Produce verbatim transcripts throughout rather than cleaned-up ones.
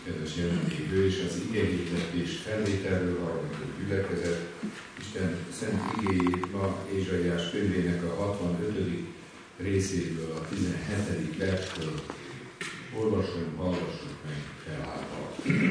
kedves jelenlévő, és az igehirdetést felvételről hallgató gyülekezet. Isten szent igéjét ma Ézsaiás könyvének a hatvanötödik részéből, a tizenhetedik verstől olvasom, hallgassuk meg felállva.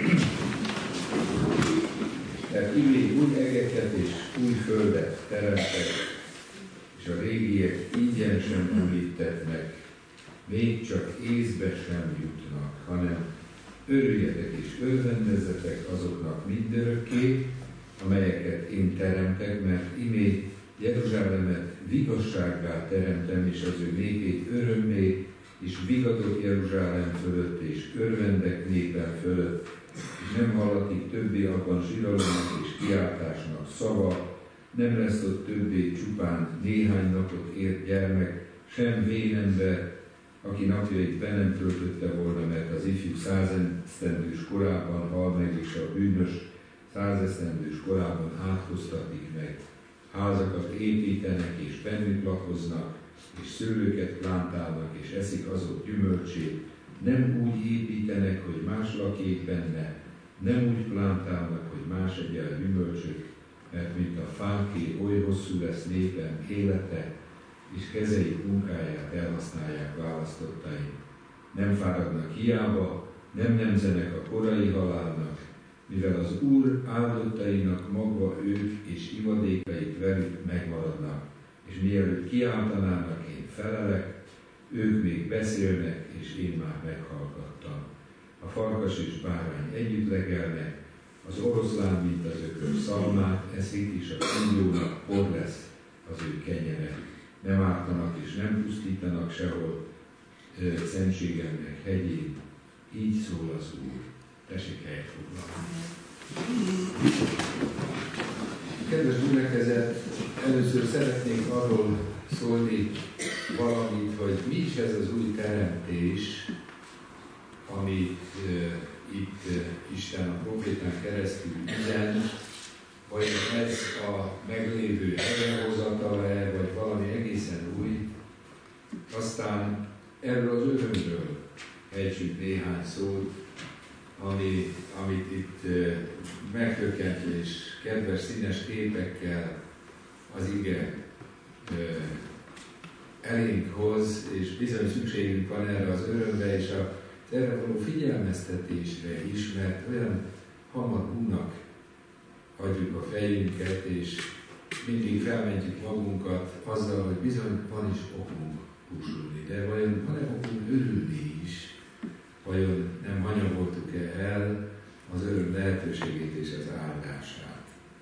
Mert imé új egeket és új földet teremtek, és a régiek ingyen sem említetnek, még csak észbe sem jutnak, hanem örüljetek és örvendezzetek azoknak mindörökké, amelyeket én teremtek, mert imé Jeruzsálemet vigassággá teremtem, és az ő népét örömmé, és vigadok Jeruzsálem fölött, és örvendek népem fölött, és nem hallatik többé abban zsiralomnak és kiáltásnak szava, nem lesz ott többé csupán néhány napot ért gyermek, sem vénember, aki napjait be nem töltötte volna, mert az ifjú százesztendős korában hal meg, és a bűnös százesztendős korában áthoztatik meg. Házakat építenek, és bennük lakoznak, és szőlőket plántálnak, és eszik azok gyümölcsét. Nem úgy építenek, hogy más lakjék benne, nem úgy plántálnak, hogy más egye a gyümölcsöt, mert mint a fáké, oly hosszú lesz népem élete, és kezeik munkáját elhasználják választottaim. Nem fáradnak hiába, nem nemzenek a korai halálnak, mivel az Úr áldottainak magva ők és ivadékaik velük megmaradnak, és mielőtt kiáltanának, én felelek, ők még beszélnek, és én már meghallgattam. A farkas és bárány együtt legelnek, az oroszlán, mint az ökrös szalmát eszik, és a kígyónak por lesz az ő kenyere. Nem ártanak és nem pusztítanak sehol ö, szentségemnek hegyén. Így szól az Úr. Tessék helyet foglalni. Kedves gyülekezet, először szeretnék arról szólni valamit, hogy mi is ez az új teremtés, amit uh, itt uh, Isten a profétán keresztül üzen, vagy ez a meglévő helyrehozatala-e, vagy valami egészen új. Aztán erről az örömről ejtsünk néhány szót, ami, amit itt uh, megtökkent és kedves színes képekkel az ige uh, elénk hoz, és bizony szükségünk van erre az örömre, és a erre való figyelmeztetésre is, mert olyan hamadúnak adjuk a fejünket, és mindig felmentjük magunkat azzal, hogy bizony van is okunk búsulni. De vajon van-e okunk örülni is? Vajon nem hanyagoltuk-e el az öröm lehetőségét és az áldását?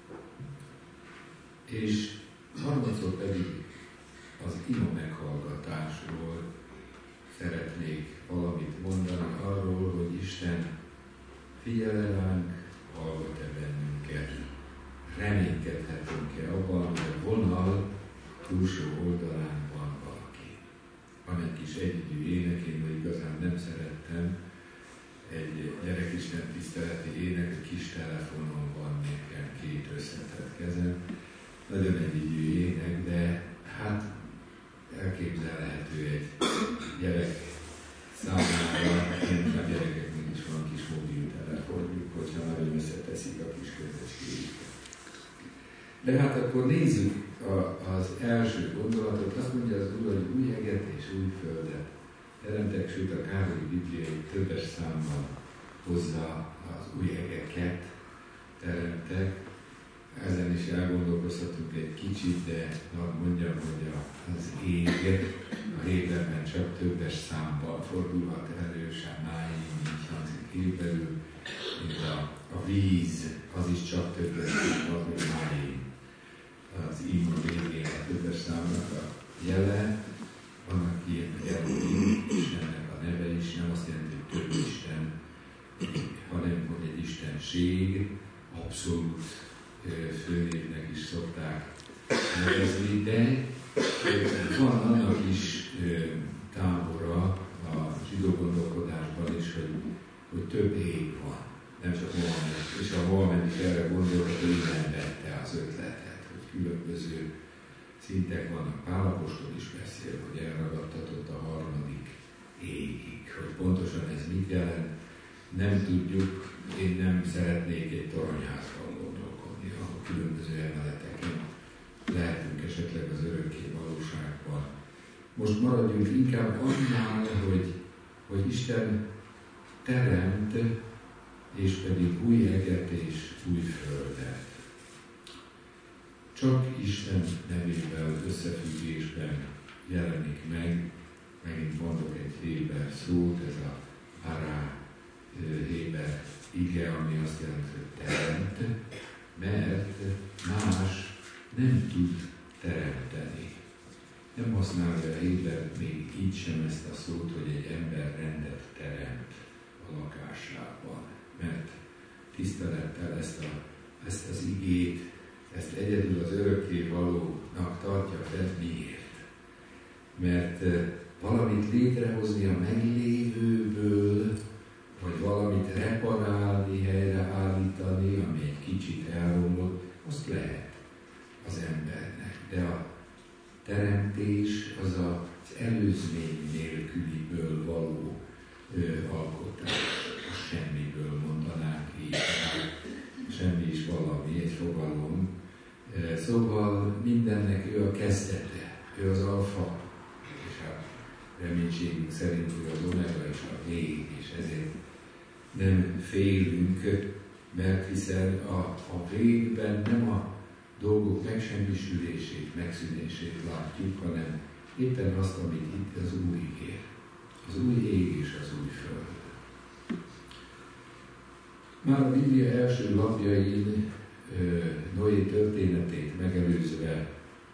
És harmadszor pedig az ima meghallgatásról szeretnék valamit mondani, arról, hogy Isten figyel ránk, hallgat-e bennünket, reménykedhetünk-e abban, hogy a vonal túlsó oldalán van valaki. Van egy kis együgyű ének, én még igazán nem szerettem, egy gyerekisten tiszteleti ének, egy kis telefonon van nekem két összetett kezem, nagyon együgyű ének, de hát elképzelhető egy gyerek számára, mint a gyerekeknek is van kis mobiltelefonjuk, hogyha nagyon összeteszik a kis közösségüket. De hát akkor nézzük a, az első gondolatot. Azt mondja az Úr, hogy új eget és új földet teremtek, sőt a Károlyi Bibliai többes számmal hozza az új egeket teremtek. Ezen is elgondolkozhatunk egy kicsit, de mondjam, hogy az ég a Héberben csak többes számban fordulhat elő, sem máim, így hangzik héberül, mint a, a víz, az is csak többes számban, hogy máim. Az im a végén a többes számnak a jele, annak ilyen Elohim, Istennek a neve is, nem azt jelenti, hogy több Isten, hanem hogy egy istenség, abszolút főnévnek is szokták nevezni, de van annak is tábora a zsidó gondolkodásban is, hogy, hogy több ég van, nem csak Mohamed. És a Mohamed is erre gondolt, hogy innen vette az ötletet, hogy különböző szintek vannak. Pál apostol is beszél, hogy elragadtatott a harmadik égig, hogy pontosan ez mit jelent, nem tudjuk, én nem szeretnék egy toronyházban gondolkodni, ahol különböző emeleteken lehetünk esetleg az örökké valóságban. Most maradjunk inkább annál, hogy, hogy Isten teremt, és pedig új eget és új földet. Csak Isten nevével összefüggésben jelenik meg, megint mondok egy héber szót, ez a ará héber ige, ami azt jelenti, hogy teremt, mert más nem tud teremteni. Nem használja a héber még így sem ezt a szót, hogy egy ember rendet teremt a lakásában, mert tisztelettel ezt, a, ezt az igét, ezt egyedül az örökké valónak tartja fel. Miért? Mert valamit létrehozni a meglévőből, vagy valamit reparálni, helyreállítani, ami egy kicsit elromlott, azt lehet az embernek. De a teremtés az az előzmény nélküliből való ö, alkotás. A semmiből mondanánk így. Semmi is valami, egy fogalom. Szóval mindennek ő a kezdete, ő az alfa, és a reménységünk szerint ő az omega és a vég, és ezért nem félünk, mert hiszen a, a végben nem a dolgok megsemmisülését, megszűnését látjuk, hanem éppen azt, amit itt az Úr ígér. Az új ég és az új föld. Már a Biblia első lapjain Noé történetét megelőzve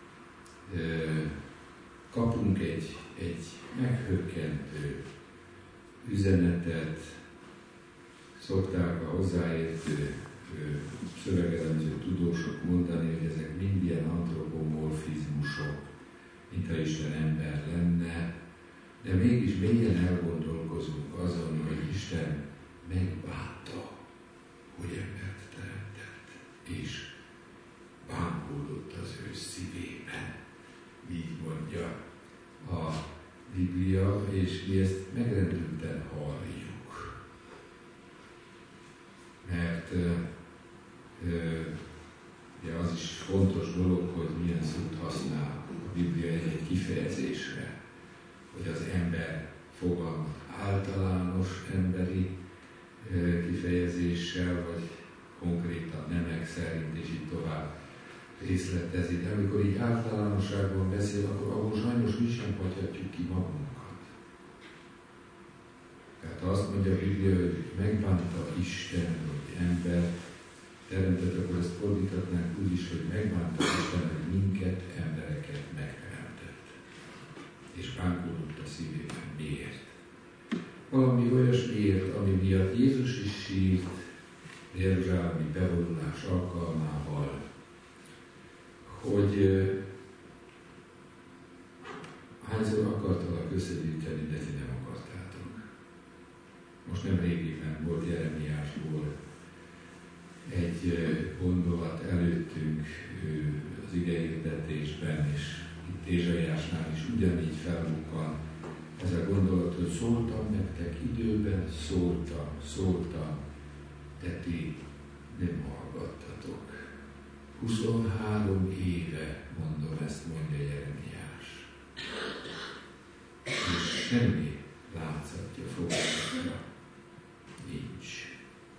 kapunk egy, egy meghökkentő üzenetet, szokták a hozzáértő szövegelemző tudósok mondani, hogy ezek mind ilyen antropomorfizmusok, mintha Isten ember lenne, de mégis mélyen elgondolkozunk azon, hogy Isten megbánta, hogy embert teremtett, és bámulott az ő szívében. Így mondja a Biblia, és mi ezt megrendülten halljuk. Mert ugye az is fontos dolog, hogy milyen szót használ a Biblia egy kifejezésre, hogy az ember fogalmat általános emberi kifejezéssel, vagy konkrétan nemek szerint, és így tovább részletezi. De amikor így általánosságban beszél, akkor ahol sajnos mi sem hagyhatjuk ki magunkat. Tehát azt mondja a Biblia, hogy megbánta Isten, hogy ember teremtett, akkor ezt fordíthatnánk úgy is, hogy megbánta Isten, hogy minket, embereket megteremtett. És bánkodott a szívében. Miért? Valami olyasmiért, ami miatt Jézus is sírt jeruzsálemi bevonulás alkalmával, hogy uh, hányszor akartalak összegyűjteni, de ti nem akartátok. Most nem régiben volt Jeremiásból egy uh, gondolat előttünk uh, az igehirdetésben, és itt Ézsaiásnál is ugyanígy felbukkan ez a gondolat, hogy szóltam nektek időben, szóltam, szóltam, de ti nem hallgattatok. huszonhárom éve mondom ezt, mondja Jeremiás. És semmi látszatja fogadatra nincs.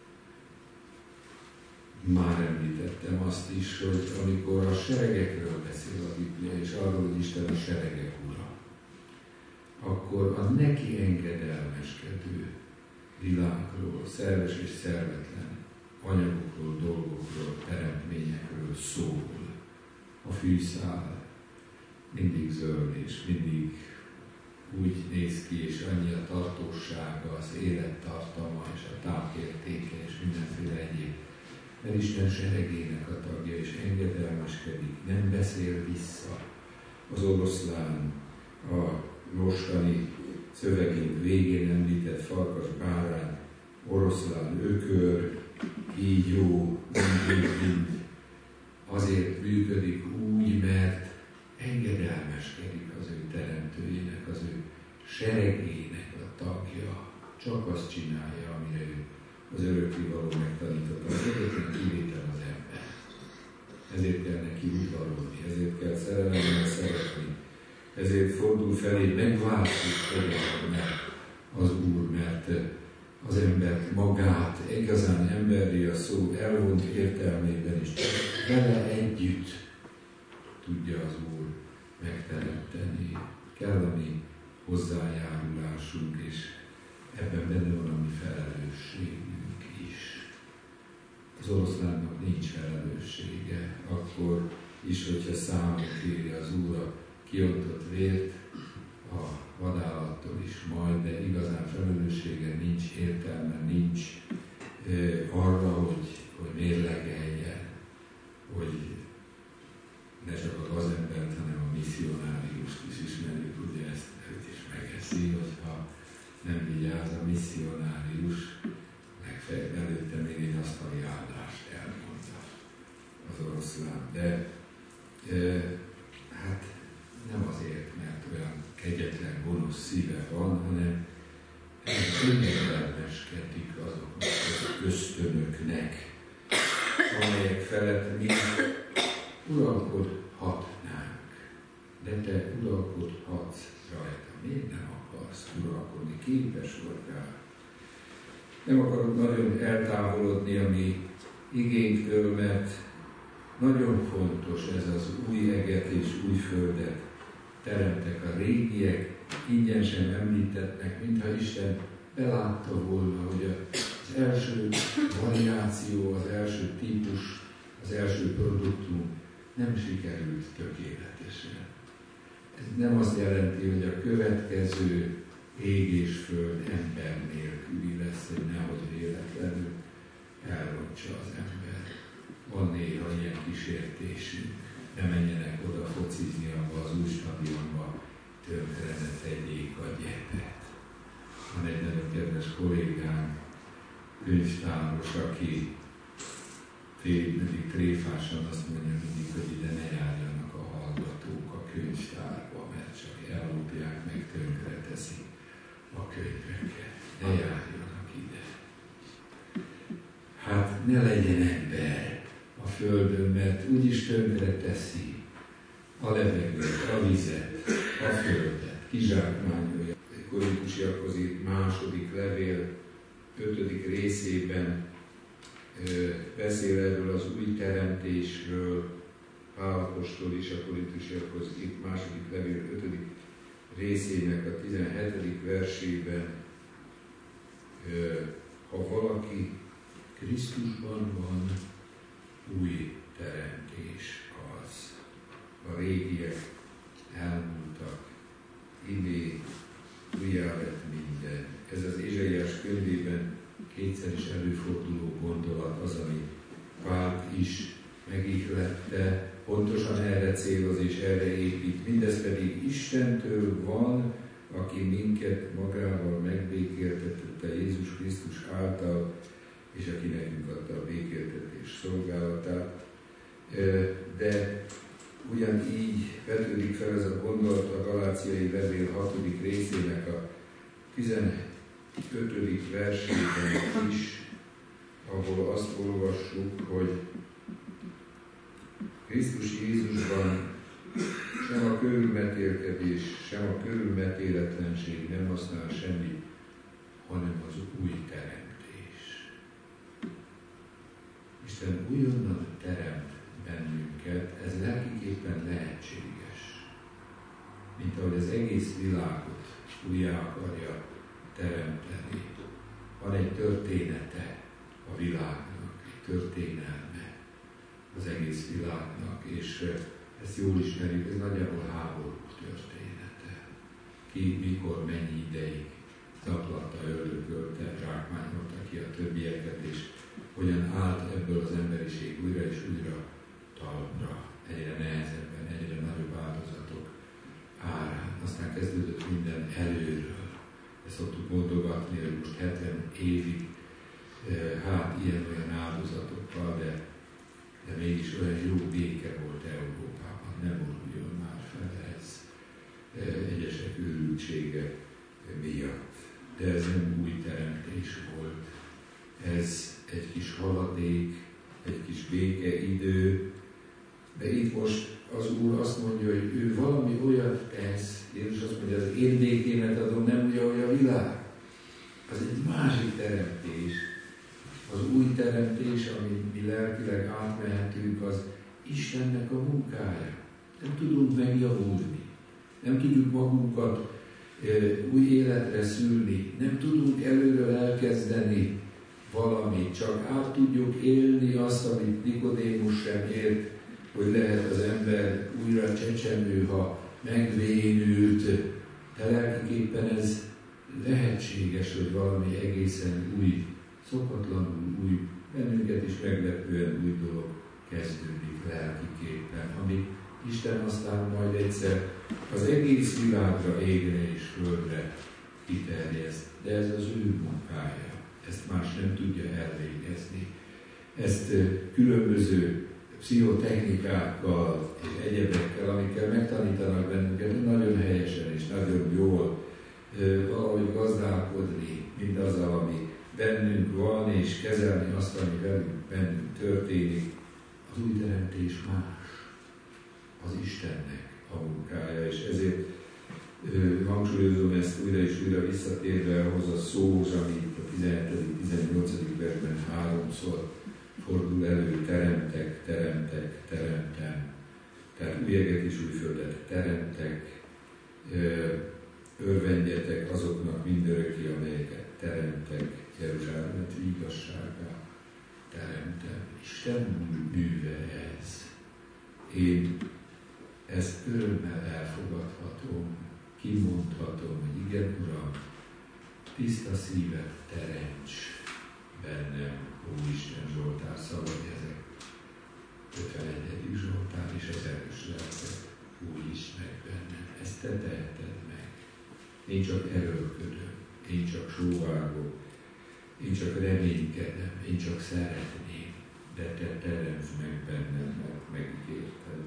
Már említettem azt is, hogy amikor a seregekről beszél a Biblia, és arról, hogy Isten a seregek ura, akkor a neki engedelmeskedő világról, szerves és szervetlen anyagokról, dolgokról, teremtményekről szól. A fűszál mindig zöld, és mindig úgy néz ki, és annyi a tartósága, az élettartama, és a tápértéke, és mindenféle egyéb. Mert Isten seregének a tagja, és engedelmeskedik, nem beszél vissza. Az oroszlán a mostani szövegünk végén említett farkas, bárány, oroszlán, ökör, kígyó, mind azért működik úgy, mert engedelmeskedik az ő teremtőjének, az ő seregének a tagja, csak azt csinálja, amire ő az örökkévaló megtanította. Az egyetlen kivétel az ember. Ezért kell neki udvarolni, ezért kell szerelemmel szeretni, ezért fordul felé, megváltozik egyáltalán az Úr, mert az embert magát, igazán emberi a szó elvont értelmében is, csak vele együtt tudja az Úr megteremteni. Kell a mi hozzájárulásunk, és ebben benne van a mi felelősségünk is. Az oroszlánnak nincs felelőssége, akkor is, hogyha számon kéri az Úr a kiontott vért, a vadállattól is majd, de igazán felelőssége nincs, értelme nincs e, arra, hogy, hogy mérlegeljen, hogy ne csak a gazembert, hanem a misszionáriust is ismerjük, ugye ezt őt is megeszi, hogyha nem vigyáz a misszionárius, legfeljebb előtte még egy asztali áldást elmondta az oroszlán. De e, hát nem azért, mert olyan kegyetlen, gonosz szíve van, hanem önrendelmeskedik azoknak az ösztönöknek, amelyek felett mi uralkodhatnánk. De te uralkodhatsz rajta. Miért nem akarsz uralkodni? Képes vagy rá. Nem akarok nagyon eltávolodni a mi igénytől, mert nagyon fontos ez az új eget és új földet teremtek a régiek, ingyen sem említettnek, mintha Isten belátta volna, hogy az első variáció, az első típus, az első produktum nem sikerült tökéletesen. Ez nem azt jelenti, hogy a következő ég és föld ember nélküli lesz, hogy nehogy véletlenül elrontsa az ember. Van néha ilyen kísértésünk. Ne menjenek oda focizni abba az új stadionba, tönkre ne tegyék a gyepet. Van egy nagyon kedves kollégánk, könyvtáros, aki félig meddig tréfásan azt mondja mindig, hogy ide ne járjanak a hallgatók a könyvtárba, mert csak ellopják, meg tönkre teszik a könyveket. Ne járjanak ide. Hát ne legyen ember a földön, mert úgyis tönkre teszi a levegőt, a vizet, a földet, kizsákmányolja. Korintusiakhoz írt második levél ötödik részében ö, beszél erről az új teremtésről. Pál apostol is a Korintusiakhoz írt második levél ötödik részének a tizenhetedik versében, ö, ha valaki Krisztusban van, új teremtés az. A régiek elmúltak, idé újjá lett minden. Ez az Ézsaiás könyvében kétszer is előforduló gondolat az, ami Pált is megihlette, pontosan erre céloz és erre épít. Mindez pedig Istentől van, aki minket magával megbékéltetette Jézus Krisztus által, és aki nekünk adta a békéltetés szolgálatát. De ugyanígy vetődik fel ez a gondolat a Galáciai levél hatodik részének a tizenötödik versében is, ahol azt olvassuk, hogy Krisztus Jézusban sem a körülmetélkedés, sem a körülmetéletlenség nem használ semmit, hanem az új teremtés. Isten újonnan teremt bennünket, ez lelkiképpen lehetséges. Mint ahogy az egész világot újjá akarja teremteni. Van egy története a világnak, egy történelme az egész világnak, és ezt jól ismerjük, ez nagyjából háború története. Ki, mikor, mennyi ideig zaklatta, öldökölte, zsákmányolta ki a többieket, és hogyan állt ebből az emberiség újra és újra talpra, egyre nehezebben, egyre nagyobb áldozatok árán. Aztán kezdődött minden előről. Ezt szoktuk mondogatni, hogy most hetven évig, hát ilyen-olyan áldozatokkal, de, de mégis olyan jó béke volt Európában. Ne boruljon már fel ez egyesek őrültsége miatt. de ez nem új teremtés volt. Ez egy kis haladék, egy kis békeidő, de itt most az Úr azt mondja, hogy ő valami olyat tesz, Jézus azt mondja, az én békémet adom, nem ugye olyan a világ. Az egy másik teremtés. Az új teremtés, amit mi lelkileg átmehetünk, az Istennek a munkája. Nem tudunk megjavulni. Nem tudjuk magunkat e, új életre szülni. Nem tudunk előről elkezdeni valamit. Csak át tudjuk élni azt, amit Nikodémus sem ért, hogy lehet az ember újra csecsemő, ha megvénült. De lelkiképpen ez lehetséges, hogy valami egészen új, szokatlanul új, bennünket is meglepően új dolog kezdődik lelkiképpen, amit Isten aztán majd egyszer az egész világra, égre és földre kiterjeszt. De ez az ő munkája, ezt más nem tudja elvégezni. Ezt különböző pszichotechnikákkal és egyebekkel, amikkel megtanítanak bennünket, nagyon helyesen és nagyon jól valahogy gazdálkodni mindazzal, ami bennünk van, és kezelni azt, ami velünk bennünk történik. Az új teremtés más, az Istennek a munkája, és ezért ö, hangsúlyozom ezt újra és újra visszatérve ahhoz a szóhoz, ami itt a tizenhetedik tizennyolcadik versben háromszor fordul elő, teremtek, teremtek, teremtem. Tehát új eget és új földet teremtek, ö, örvendjetek azoknak mindörökké, amelyeket teremtek, Jeruzsálemet igazságá teremtem. Isten műve ez. Én ezt örömmel elfogadhatom, kimondhatom, hogy igen, Uram, tiszta szívet teremts bennem, ó Isten Zsoltár szavai, ezek ötvenegyedik Zsoltár, és az erős lelket újítsd meg bennem. Ezt te teheted meg. Én csak erőlködöm, én csak sóvárgok, én csak reménykedem, én csak szeretném, de te teremts meg bennem, mert megígérted.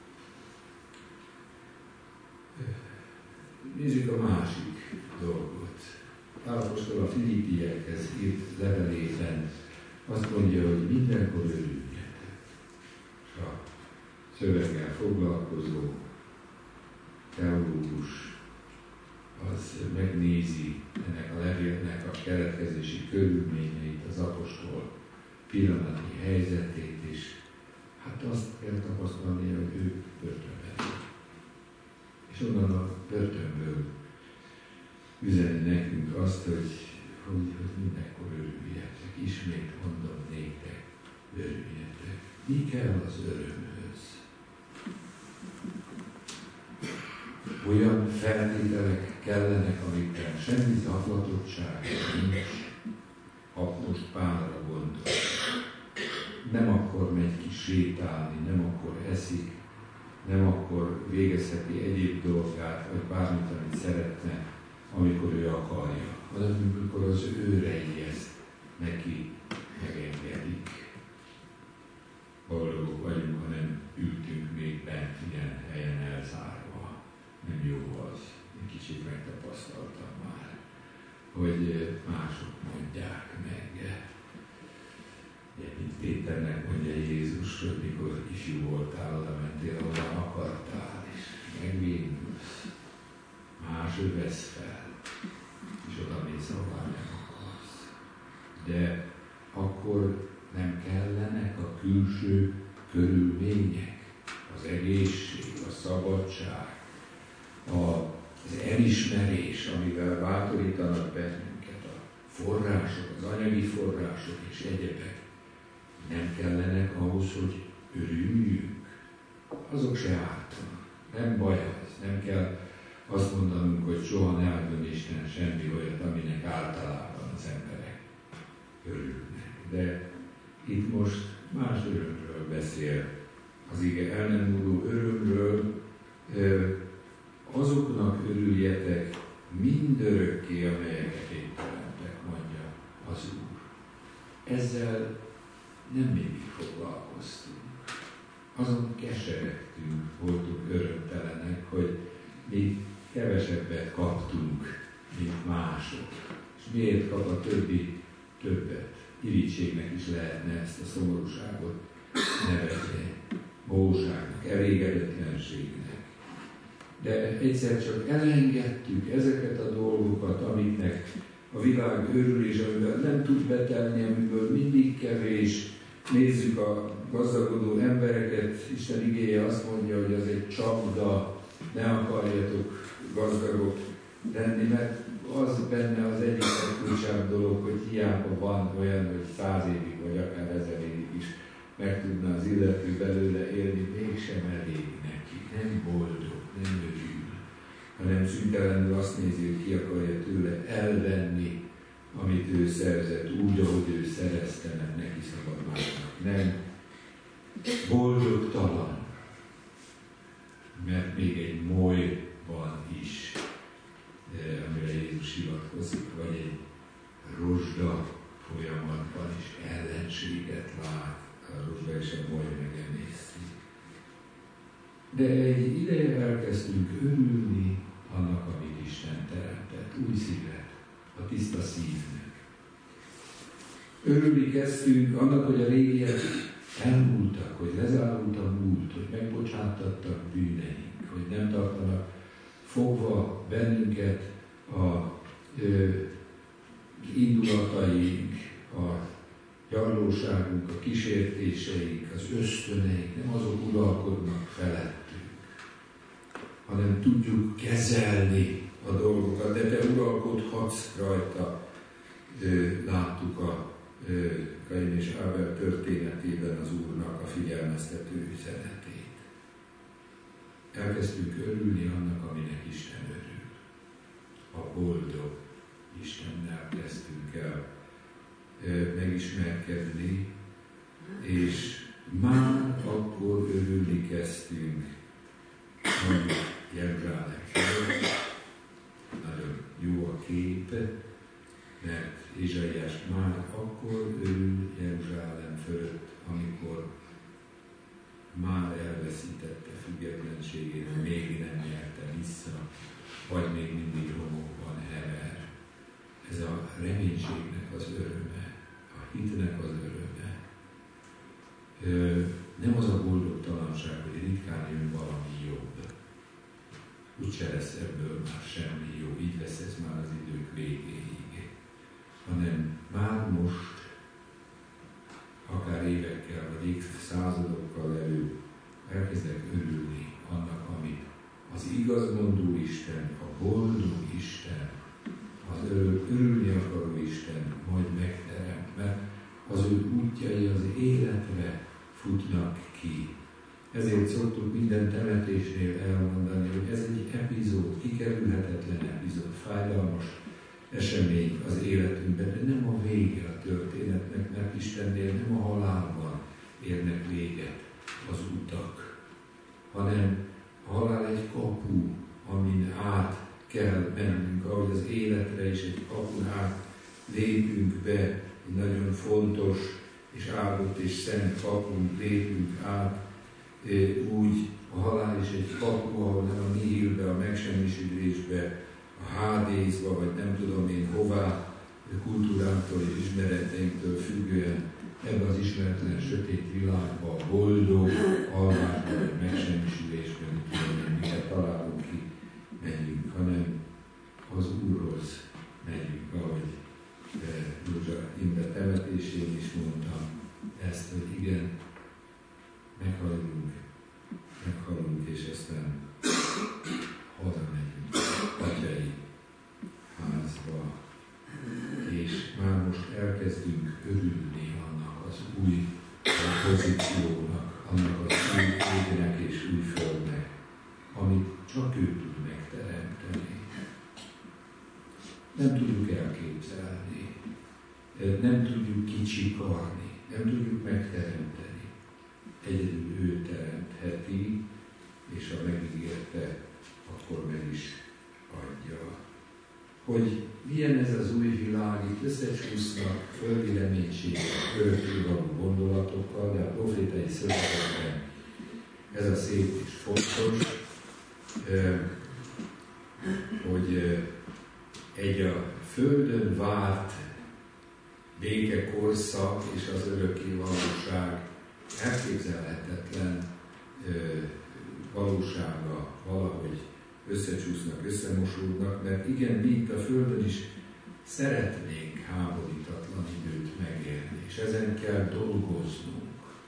Nézzük a másik dolgot. Pál apostol a Filippiekhez írt levelében azt mondja, hogy mindenkor örüljetek. És a szöveggel foglalkozó teológus az megnézi ennek a levélnek a keletkezési körülményeit, az apostol pillanatnyi helyzetét, és hát azt kell tapasztalni, hogy ő börtönben. És onnan a börtönből üzeni nekünk azt, hogy, hogy, hogy mindenkor örüljetek. Ismét mondom néktek, örüljetek. Mi kell az örömhöz? Olyan feltételek kellenek, amikben semmi zaklatottság nincs, ha most Pálra gondol. Nem akkor megy ki sétálni, nem akkor eszik, nem akkor végezheti egyéb dolgát, vagy bármit, amit szeretne, amikor ő akarja, hanem amikor az őrei ezt neki megengedik. Boldogok vagyunk, ha nem ültünk még bent ilyen helyen elzárva. Nem jó az. Egy kicsit megtapasztaltam már, hogy mások mondják meg. Ugye, mint Péternek mondja Jézus, hogy mikor ifjú voltál, oda mentél, ahol akartál, és megvénulsz. Más ő vesz fel, és oda mész, ahová nem akarsz. De akkor nem kellenek a külső körülmények, az egészség, a szabadság, az elismerés, amivel bátorítanak bennünket, a források, az anyagi források és egyebek, nem kellenek ahhoz, hogy örüljünk. Azok se ártanak. Nem baj az, nem kell azt mondanunk, hogy soha ne adjon Isten semmi olyat, aminek általában az emberek örülnek. De itt most más örömről beszél. Az ige el nem múló örömről, azoknak örüljetek mindörökké, amelyeket én teremtek, mondja az Úr. Ezzel nem mindig foglalkoztunk. Azon keseregtünk, voltunk örömtelenek, hogy mi kevesebbet kaptunk, mint mások. És miért kap a többi többet? Irítségnek is lehetne ezt a szomorúságot nevezni, bóságnak, elégedetlenségnek. De egyszer csak elengedtük ezeket a dolgokat, amiknek a világ örül, és amivel nem tud betelni, amiből mindig kevés. Nézzük a gazdagodó embereket, Isten igéje azt mondja, hogy az egy csapda, ne akarjatok gazdagok lenni, mert az benne az egyik legkulcsább dolog, hogy hiába van olyan, hogy száz évig, vagy akár ezer évig is meg tudna az illető belőle élni, mégsem elég neki, nem boldog, nem örül, hanem szüntelenül azt nézi, hogy ki akarja tőle elvenni, amit ő szerzett, úgy, ahogy ő szerezte, mert neki szabad másnak. Nem boldogtalan, mert még egy moly van is, amire Jézus hivatkozik, vagy egy rozsda folyamatban is ellenséget lát, a rozsda és a moly megemészti. De egy ideje elkezdtünk örülni annak, amit Isten teremtett, új szívet, a tiszta szívnek. Örülni kezdtünk annak, hogy a régiek elmúltak, hogy lezárult a múlt, hogy megbocsáttattak bűneink, hogy nem tartanak fogva bennünket a ö, indulataink, a gyarlóságunk, a kísértéseink, az ösztöneink, nem azok uralkodnak felettünk, hanem tudjuk kezelni a dolgokat, de te uralkodhatsz rajta. Ö, láttuk a Kain és Ábel történetében az Úrnak a figyelmeztető üzenetét. Elkezdtünk örülni annak, aminek Isten örül. A boldog Istennel kezdtünk el megismerkedni, és már akkor örülni kezdtünk, hogy Jeruzsálem fölött. Nagyon jó a kép, mert Ézsaiás már akkor örül Jeruzsálem fölött, amikor már elveszítette függetlenségét, még nem nyerte vissza, vagy még mindig romokban hever. Ez a reménységnek az öröme, a hitnek az öröme. Ö, nem az a boldogtalanság, hogy ritkán jön valami jobb. Úgyse lesz ebből már semmi jó, így lesz ez már az idők végéig. Hanem már most, akár évekkel vagy évszázadokkal előbb elkezdek örülni annak, amit az igazmondó Isten, a boldog Isten, az örül, örülni akaró Isten majd megteremt, mert az ő útjai az életre futnak ki. Ezért szoktuk minden temetésnél elmondani, hogy ez egy epizód, kikerülhetetlen epizód, fájdalmas esemény az életünkben, de nem a vége a történetnek, mert Istennél nem a halálban érnek véget az utak, hanem a halál egy kapu, amin át kell mennünk, ahogy az életre is egy kapun át lépünk be, egy nagyon fontos és áldott és szent kapun lépünk át, úgy a halál is egy kapu, ahol nem a nihilbe, a megsemmisülésbe, a hádészba, vagy nem tudom én hová, kultúrától és ismereteinktől függően ebben az ismeretlen sötét világban, a boldog alvásban, vagy megsemmisülésben, nem tudom én miket találunk ki, megyünk, hanem az Úrhoz megyünk, ahogy Józsa Imre temetésén is mondtam ezt, hogy igen, meghalunk, meghalunk, és aztán hazamegyünk atyai házba, és már most elkezdünk örülni annak az új pozíciónak, annak az új égnek és új földnek, amit csak ő tud megteremteni. Nem tudjuk elképzelni, nem tudjuk kicsikarni, nem tudjuk megteremteni. Egyedül ő teremtheti, és ha megígérte, akkor meg is adja. Hogy milyen ez az új világ, itt összecsúsznak földi reménységek, örökké való gondolatokkal, de a profétai szövegekben ez a szép és fontos, hogy egy a földön várt békekorszak és az örökké valóság elképzelhetetlen ö, valósága valahogy összecsúsznak, összemosódnak, mert igen, mi itt a Földön is szeretnénk háborítatlan időt megélni, és ezen kell dolgoznunk.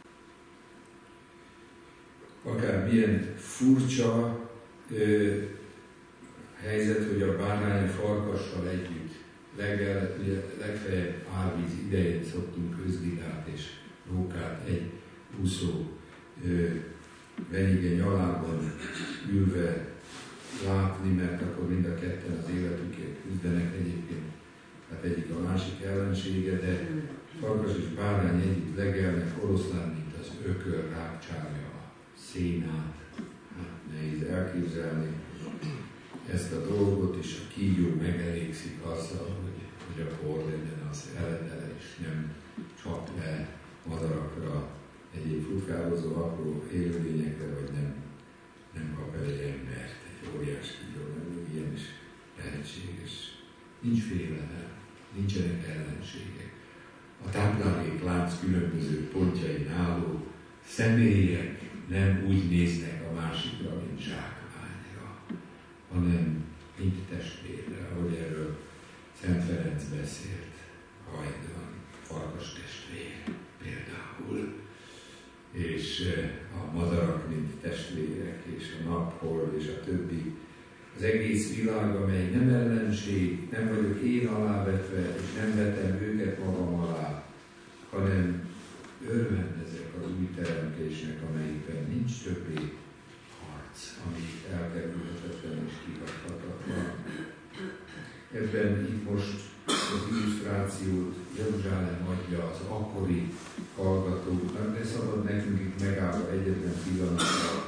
Akár milyen furcsa ö, helyzet, hogy a bárány a farkassal együtt legel, legfeljebb árvíz idején szoktunk közligát és rókát egy úszó venyige nyalában ülve látni, mert akkor mind a ketten az életükért küzdenek egyébként. Tehát egyik a másik ellensége, de farkas és bárány együtt legelnek, oroszlán, mint az ökör rákcsálja a szénát. Hát nehéz elképzelni ezt a dolgot, és a kígyó megelégszik azzal, hogy, hogy a por legyen az eledele, és nem csap le madarakra, egyéb futkározó apró élőlényekre, vagy nem, nem kap el egy embert, egy óriás kígyó, mert ilyen is lehetséges. Nincs félelem, nincsenek ellenségek. A tápláléklánc különböző pontjain álló személyek nem úgy néznek a másikra, mint zsákmányra, hanem mint testvérre, ahogy erről Szent Ferenc beszélt hajdan, farkas testvér például, és a madarak, mint testvérek, és a nap, hold és a többi. Az egész világ, amely nem ellenség, nem vagyok én alávetve, és nem vetem őket magam alá, hanem örvendezek az új teremtésnek, amelyikben nincs többé harc, ami elkerülhetetlen és kihagyhatatlan. Ebben itt most az illusztrációt Jeruzsálem adja az akkori hallgatóknak, de szabad nekünk itt megállva egyetlen pillanatra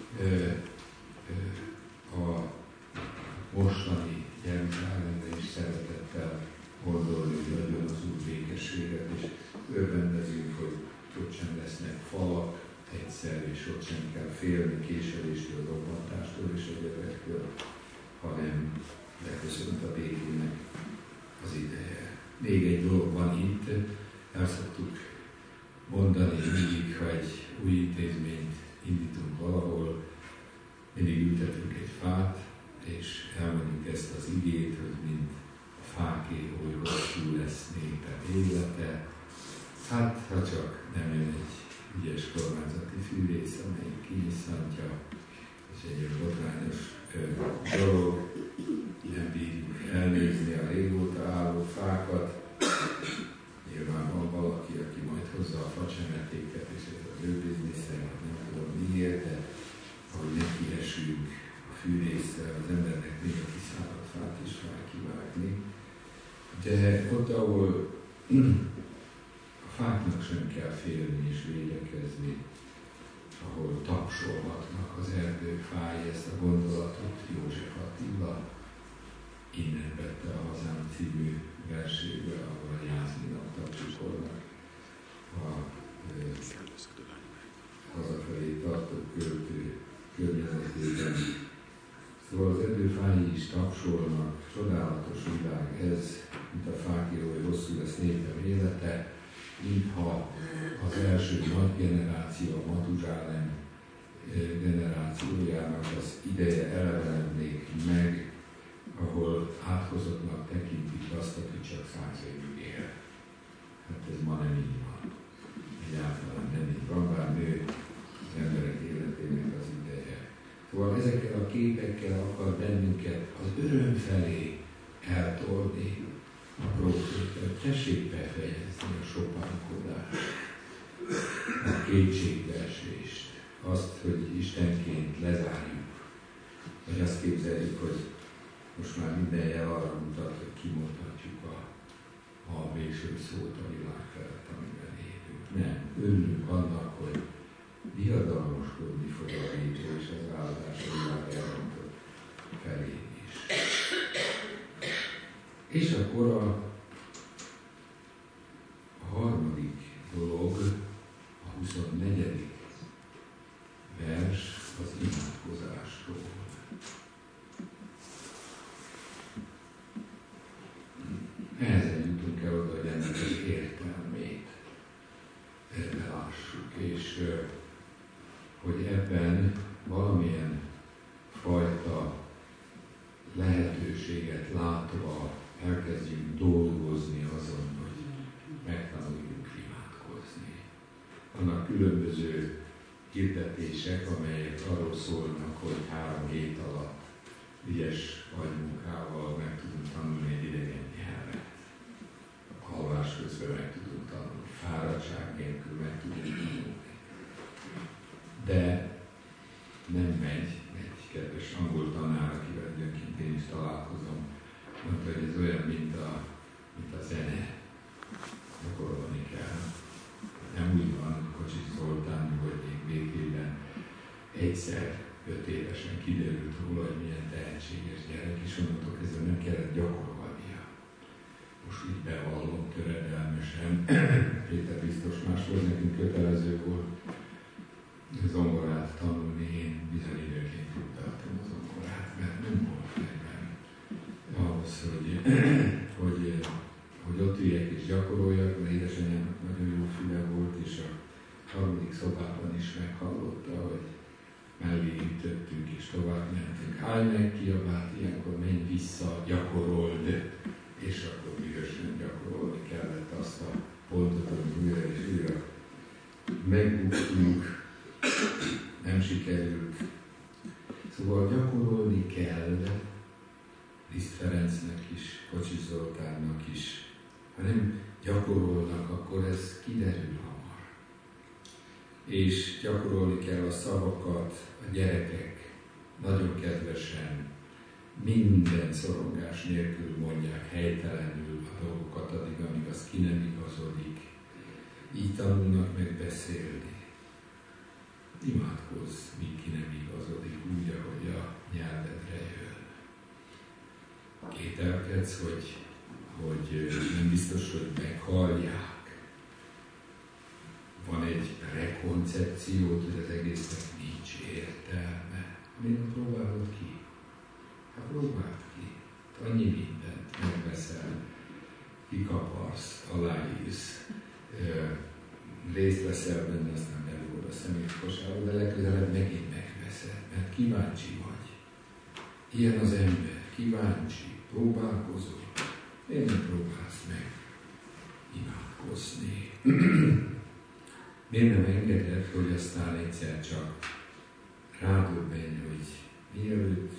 a mostani Jeruzsálemre is szeretettel gondolni, hogy nagyon az Úr békességet, és örvendezünk, hogy ott sem lesznek falak egyszer, és ott sem kell félni késeléstől, robbantástól és egyetektől, hanem leköszönt a békének az ideje. Még egy dolog van itt, el szoktuk mondani mindig, ha egy új intézményt indítunk valahol, mindig ültetünk egy fát, és elmondjuk ezt az igét, hogy mint a fáké, oly hosszú lesz néped élete. Hát, ha csak nem jön egy ügyes kormányzati fűrész, amelyik kinyisszantja, és egy botrányos dolog, nem bírjuk elnézni a régóta álló fákat. Nyilván van valaki, aki majd hozza a facsemetéket, és ez az ő biznisze, nem tudom miért, de ahogy neki esünk a fűrészsel, az embernek még a kiszáradt fát is vár kivágni. De ott, ahol a fáknak sem kell félni és védekezni, ahol tapsolhatnak az erdők fái, ezt a gondolatot József Attila innen vette a Hazám című verséből, ahol a Jászminak tapsikolnak a ö, hazafelé tartó költő környezetében. Szóval az erdőfái is tapsolnak, csodálatos világ ez, mint a fáké, hogy hosszú lesz népem élete, mintha az első nagy generáció, a Matuzsálem generációjának az ideje elevenednék meg, ahol áthozottnak tekintik azt, aki csak száz évig él. Hát ez ma nem így van. Egyáltalán nem így van, bár nő az emberek életének az ideje. Szóval ezekkel a képekkel akar bennünket az öröm felé eltolni a próféta. Tessék befejezni a sopánkodást, a kétségbeesést, azt, hogy Istenként lezárjuk, vagy azt képzeljük, hogy most már minden jel arra mutat, hogy kimondhatjuk a, a végső szót a világ felett, amiben élünk. Nem, örülünk annak, hogy diadalmaskodni fog a vétő és az áldás a világ elrontott felé is. És akkor a, a harmadik dolog, a huszonnegyedik vers az imádkozásról. és hogy ebben valamilyen fajta lehetőséget látva elkezdjünk dolgozni azon, hogy megtanuljuk imádkozni. Vannak különböző hirdetések, amelyek arról szólnak, hogy három hét alatt ügyes agymunkával meg tudunk tanulni egy idegen nyelvet. A alvás közben meg tudunk tanulni, fáradtság nélkül meg tudunk tanulni. De nem megy. Egy kedves angol tanár, akivel időnként én is találkozom, mondta, hogy ez olyan, mint a, mint a zene. Gyakorolni kell. Nem úgy van, Kocsis Zoltán, hogy még végében egyszer öt évesen kiderült róla, hogy milyen tehetséges gyerek, és onnantól kezdve nem kellett gyakorolnia. Most így bevallom töredelmesen. Péter biztos más volt, nekünk kötelező volt zongorát tanulni, én bizony időként tudtam a zongorát, mert nem volt megben ahhoz, hogy, hogy, hogy ott üljek és gyakoroljak, mert édesanyámnak nagyon jó füle volt, és a harmadik szobában is meghallotta, hogy mellé ütöttünk és tovább mentünk. Állj meg, kiabált, ilyenkor menj vissza, gyakorold, és akkor ügyesen gyakorolni kellett azt a pontot, amit újra és újra megbuktunk, nem sikerült. Szóval gyakorolni kell, Liszt Ferencnek is, Kocsis Zoltánnak is. Ha nem gyakorolnak, akkor ez kiderül hamar. És gyakorolni kell a szavakat, a gyerekek nagyon kedvesen, minden szorongás nélkül mondják helytelenül a dolgokat addig, amíg az ki nem igazodik. Így tanulnak meg beszélni. Imádkozz, míg ki nem igazodik úgy, ahogy a nyelvedre jön. Kételkedsz, hogy, hogy nem biztos, hogy meghallják. Van egy prekoncepciót, hogy az egésznek nincs értelme. Miért nem próbálod ki? Hát próbáld ki. Annyi mindent megveszel, kikaparsz, aláírsz, részt veszel benne, aztán belugod a szemétkosárba, de legközelebb megint megveszed, mert kíváncsi vagy. Ilyen az ember, kíváncsi, próbálkozó. Miért nem próbálsz meg imádkozni? Miért nem engeded, hogy aztán egyszer csak rádöbbenj, hogy mielőtt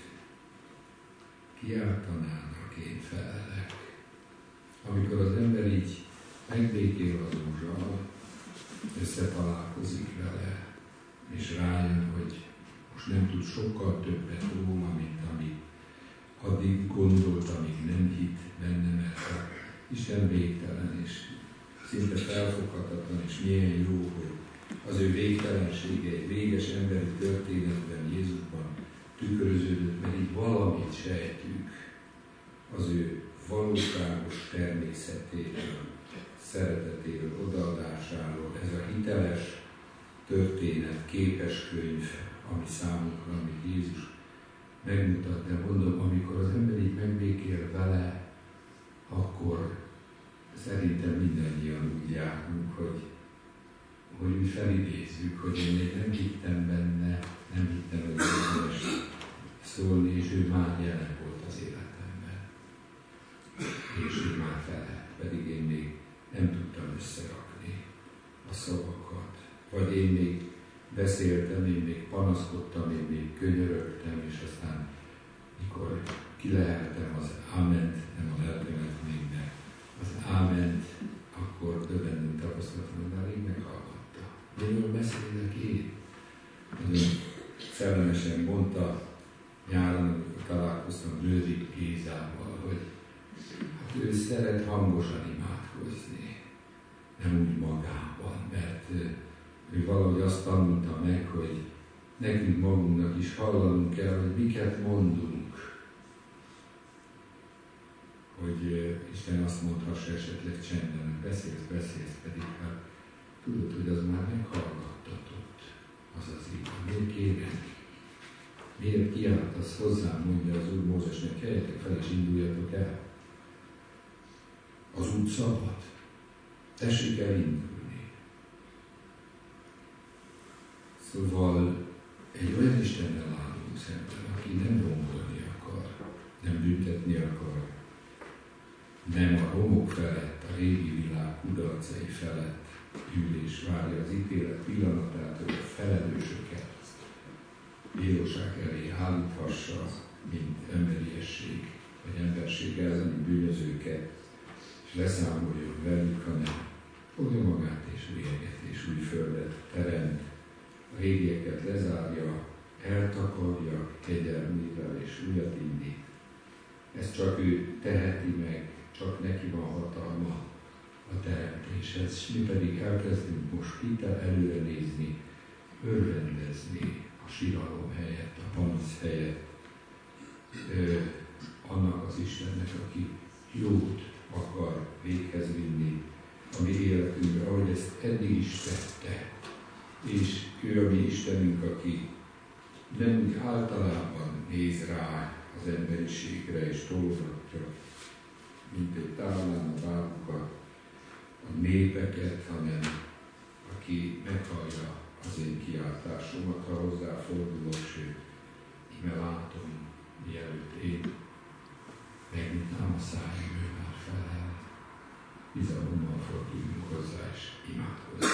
kiáltanának, én felelek. Amikor az ember így megbékél az Úrral, összetalálkozik vele, és rájön, hogy most nem tud sokkal többet róla, mint amit addig gondolt, amíg nem hitt benne, mert a Isten végtelen, és szinte felfoghatatlan, és milyen jó, hogy az ő végtelensége egy véges emberi történetben, Jézusban tükröződött, mert így valamit sejtjük az ő valóságos természetéről, szeretetéről, odaadásáról. Ez a hiteles történet, képes könyv, ami számunkra, amit Jézus megmutat, de mondom, amikor az ember így megbékél vele, akkor szerintem mindannyian úgy járunk, hogy, hogy úgy felidézzük, hogy én még nem hittem benne, nem hittem, hogy érdemes szólni, és ő már jelen volt az életemben. És ő már felelt, pedig én még nem tudtam összerakni a szavakat. Vagy én még beszéltem, én még panaszkodtam, én még könyörögtem, és aztán, mikor kileheltem az áment, nem a lelkemet még, de az áment, akkor döbbenten tapasztaltam, hogy már rég meghallgatta. Miről beszélek én? Nagyon szellemesen mondta nyáron, amikor találkoztam Lőrik Gézával, hogy hát ő szeret hangosan imádkozni, nem úgy magában, mert ő valahogy azt tanulta meg, hogy nekünk magunknak is hallanunk kell, hogy miket mondunk. Hogy Isten azt mondhassa esetleg csendben, beszélsz, beszélsz, pedig hát tudod, hogy az már meghallgattatott, az az igaz. Miért kérek? Miért kiáltasz hozzám, mondja az Úr Mózesnek, keljetek fel és induljatok el. Az út szabad. Tessék el indulni. Szóval egy olyan Istennel állunk szemben, aki nem rombolni akar, nem büntetni akar, nem a romok felett, a régi világ kudarcai felett ül és várja az ítélet pillanatát, hogy a felelősöket bíróság elé állíthassa, mint emberiesség, vagy emberség elleni bűnözőket, és leszámoljon velük, hanem fogja magát és véget és új földet teremt, a régieket lezárja, eltakarja kegyelmével és újat indít. Ezt csak ő teheti meg, csak neki van hatalma a teremtéshez, és mi pedig elkezdünk most itt előre nézni, örvendezni a síralom helyett, a panasz helyett, ö, annak az Istennek, aki jót akar véghez vinni a mi életünkbe, ahogy ezt eddig is tette. És ő a mi Istenünk, aki nem úgy általában néz rá az emberiségre és tologatja, mint egy tálán a bábukat, a népeket, hanem aki meghallja az én kiáltásomat, ha hozzáfordulok, sőt, íme látom, mielőtt én megnyitnám a szájam, ő már felel. Bizalommal forduljunk hozzá, és imádkozzunk.